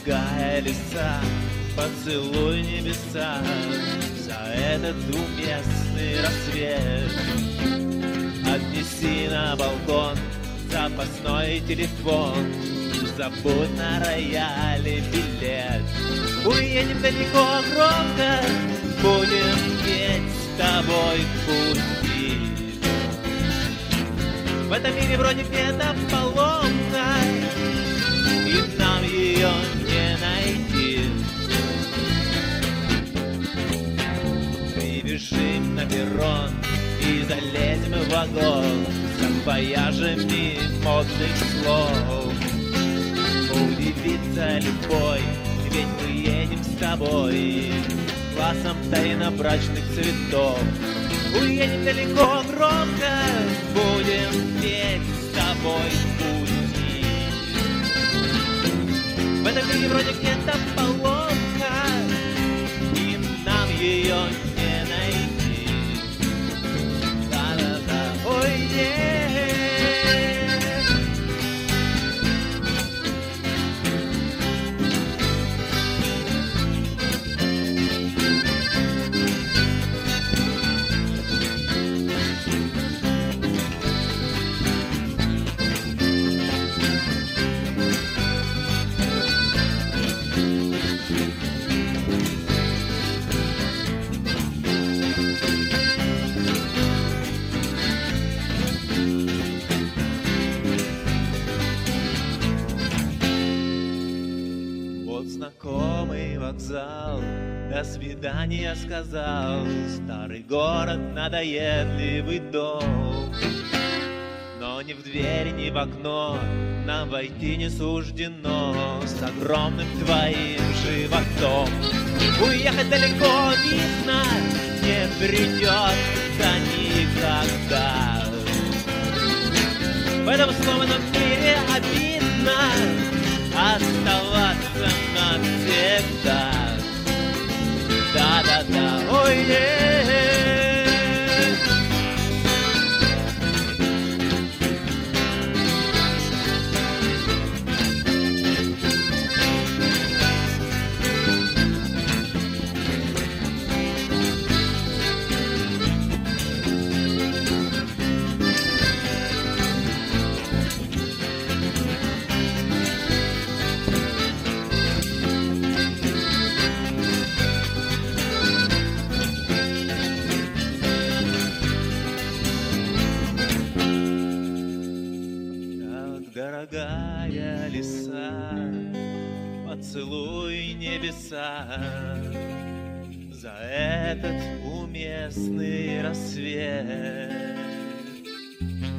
дорогая лиса, поцелуй небеса за этот уместный рассвет. Отнеси на балкон запасной телефон, забудь на рояле билет. Уедем далеко, громко, будем петь с тобой в пути. В этом мире вроде где-то поломка, и нам ее не найти. Прибежим на перрон и залезем в вагон с саквояжами модных слов. Удивится любой, ведь мы едем с тобой классом тайно-брачных цветов. Уедем далеко, громко, будем петь с тобой в пути. В этом мире вроде где-то поломка, и нам ее не найти. Да-да-да, ой-е. Знакомый вокзал, до свидания сказал. Старый город, надоедливый дом, но ни в дверь, ни в окно нам войти не суждено с огромным твоим животом. Уехать далеко, видно, не придется никогда. В этом сломанном мире обидно оставаться навсегда. Да-да-да, ой-е. Дорогая лиса, поцелуй небеса за этот уместный рассвет.